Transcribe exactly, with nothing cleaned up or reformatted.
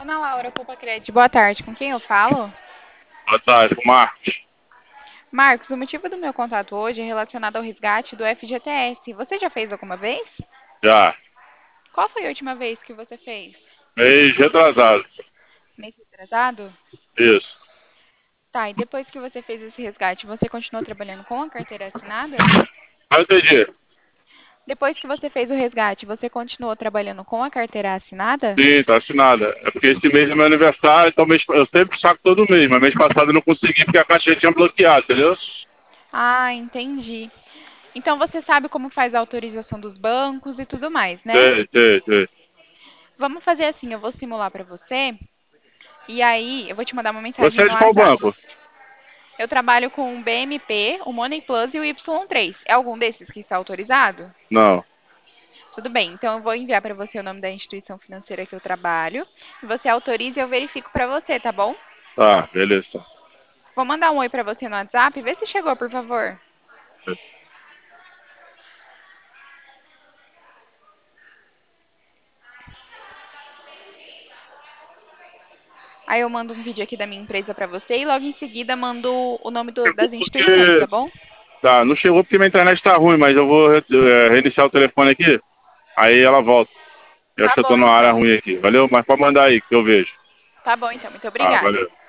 Ana Laura, Culpa Crédito. Boa tarde. Com quem eu falo? Boa tarde, Marcos. Marcos, o motivo do meu contato hoje é relacionado ao resgate do F G T S. Você já fez alguma vez? Já. Qual foi a última vez que você fez? Mês retrasado. Mês retrasado? Isso. Tá, e depois que você fez esse resgate, você continuou trabalhando com a carteira assinada? Ah, eu entendi. Depois que você fez o resgate, você continuou trabalhando com a carteira assinada? Sim, tá assinada. É porque esse mês é meu aniversário, então mês, eu sempre saco todo mês, mas mês passado eu não consegui porque a caixa tinha bloqueado, entendeu? Ah, entendi. Então você sabe como faz a autorização dos bancos e tudo mais, né? Sei, sei, sei. Vamos fazer assim, eu vou simular para você e aí eu vou te mandar uma Você mensagem é no de qual WhatsApp. banco? Eu trabalho com o B M P, o Money Plus e o Y três. É algum desses que está autorizado? Não. Tudo bem, então eu vou enviar para você o nome da instituição financeira que eu trabalho. Você autoriza e eu verifico para você, tá bom? Tá, beleza. Vou mandar um oi para você no WhatsApp, vê se chegou, por favor. Aí eu mando um vídeo aqui da minha empresa para você e logo em seguida mando o nome do- Chegou das instituições, tá porque. bom? Tá, não chegou porque minha internet tá ruim, mas eu vou é, reiniciar o telefone aqui, aí ela volta. Eu acho Tá que eu tô bom numa área então. ruim aqui, valeu? Mas pode mandar aí que eu vejo. Tá bom então, muito Ah, obrigada. valeu.